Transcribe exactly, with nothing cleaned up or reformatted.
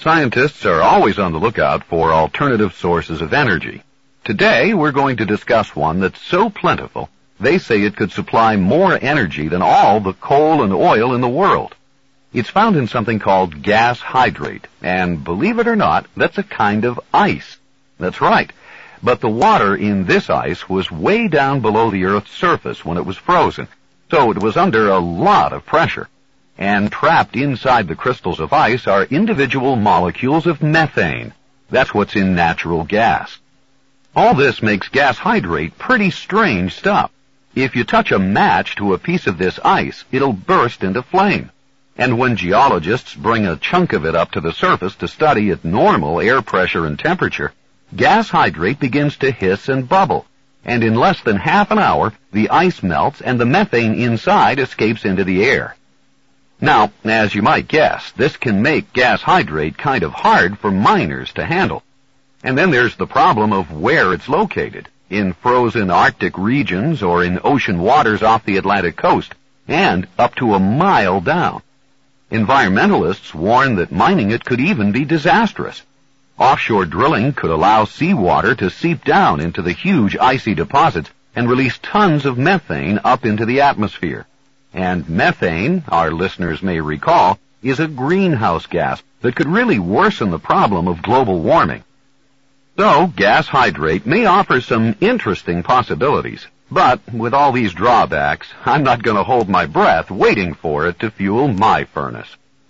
Scientists are always on the lookout for alternative sources of energy. Today, we're going to discuss one that's so plentiful, they say it could supply more energy than all the coal and oil in the world. It's found in something called gas hydrate, and believe it or not, that's a kind of ice. That's right. But the water in this ice was way down below the Earth's surface when it was frozen, so it was under a lot of pressure. And trapped inside the crystals of ice are individual molecules of methane. That's what's in natural gas. All this makes gas hydrate pretty strange stuff. If you touch a match to a piece of this ice, it'll burst into flame. And when geologists bring a chunk of it up to the surface to study at normal air pressure and temperature, gas hydrate begins to hiss and bubble. And in less than half an hour, the ice melts and the methane inside escapes into the air. Now, as you might guess, this can make gas hydrate kind of hard for miners to handle. And then there's the problem of where it's located, in frozen Arctic regions or in ocean waters off the Atlantic coast, and up to a mile down. Environmentalists warn that mining it could even be disastrous. Offshore drilling could allow seawater to seep down into the huge icy deposits and release tons of methane up into the atmosphere. And methane, our listeners may recall, is a greenhouse gas that could really worsen the problem of global warming. So, gas hydrate may offer some interesting possibilities, but with all these drawbacks, I'm not going to hold my breath waiting for it to fuel my furnace.